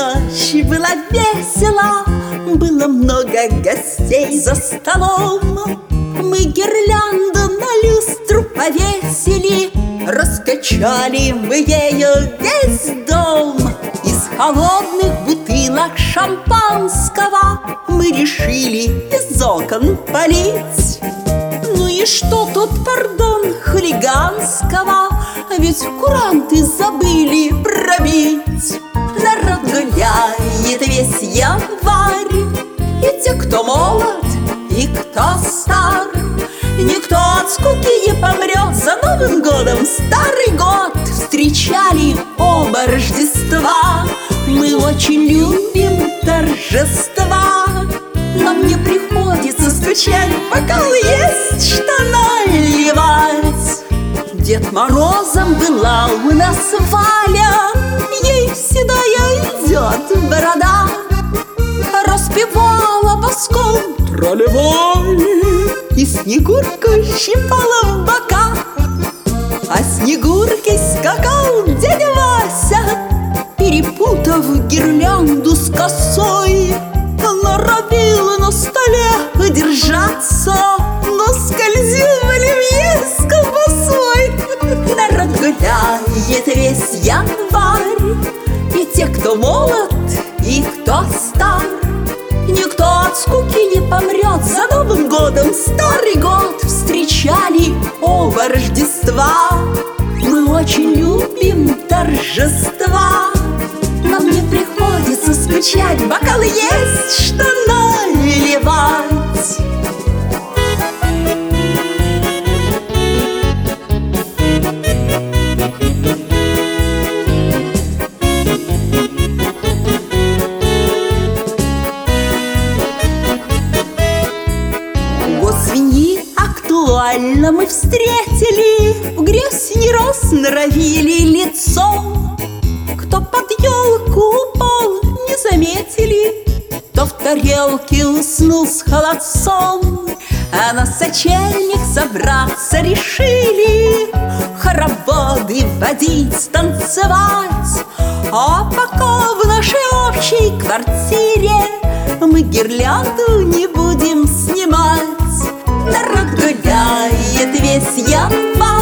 ночь было весело, было много гостей за столом. Мы гирлянду на люстру повесили, раскачали мы ею весь дом. Из холодных бутылок шампанского мы решили из окон полить. Ну и что тут, пардон, хулиганского? Ведь куранты забыли пробить. Народ гуляет весь январь, и те, кто молод, и кто стар. Никто от скуки не помрет. За Новым годом Старый год встречали оба Рождества. Мы очень любим торжества, нам не приходится стучать, бокал есть что наливать. Дед Морозом была у нас Валя, ей седая идет борода. Распевала боском тролливали и Снегурку щипала в бока. А Снегуркой скакал дядя Вася, перепутав гирлянду с косой. Норовила на столе удержаться, но скользил в оливье с колбасой. Народ гуляет весь январь, и те, кто молод, и кто стар. Никто от скуки не помрет. За Новым годом Старый год встречали оба Рождества. Мы очень любим торжества, нам не приходится скучать, бокалы есть что наливать. Год свиньи актуально мы встретили, в грязь не раз норовили лицом. Кто под елку упал, не заметили, кто в тарелке уснул с холодцом. А на сочельник собраться решили, хороводы водить, танцевать. А пока в нашей общей квартире мы гирлянду не будем снимать. Народ гуляет весь январь,